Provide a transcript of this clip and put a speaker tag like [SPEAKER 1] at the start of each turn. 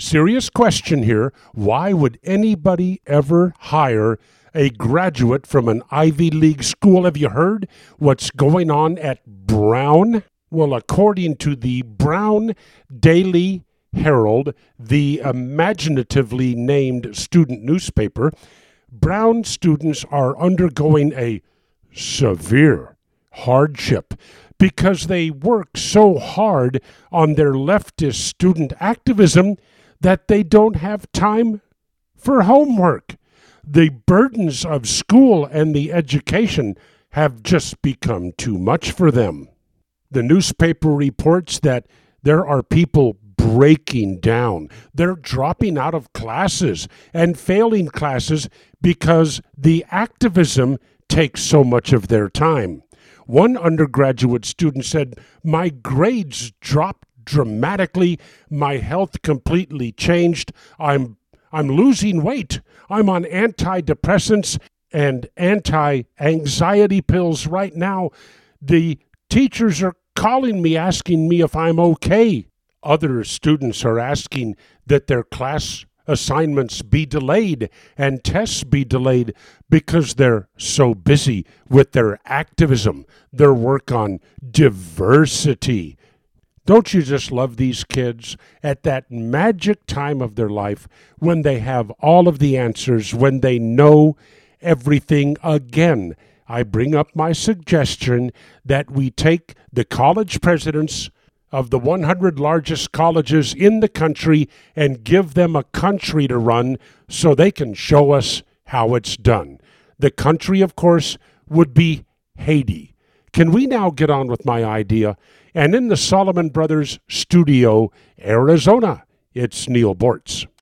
[SPEAKER 1] Serious question here. Why would anybody ever hire a graduate from an Ivy League school? Have you heard what's going on at Brown? Well, according to the Brown Daily Herald, the imaginatively named student newspaper, Brown students are undergoing a severe hardship because they work so hard on their leftist student activism that they don't have time for homework. The burdens of school and the education have just become too much for them. The newspaper reports that there are people breaking down. They're dropping out of classes and failing classes because the activism takes so much of their time. One undergraduate student said, "My grades dropped dramatically. My health completely changed. I'm losing weight. I'm on antidepressants and anti-anxiety pills right now. The teachers are calling me, asking me if I'm okay." Other students are asking that their class assignments be delayed and tests be delayed because they're so busy with their activism, their work on diversity. Don't you just love these kids at that magic time of their life when they have all of the answers, when they know everything? Again, I bring up my suggestion that we take the college presidents of the 100 largest colleges in the country and give them a country to run so they can show us how it's done. The country, of course, would be Haiti. Can we now get on with my idea? And in the Solomon Brothers studio, Arizona, it's Neil Bortz.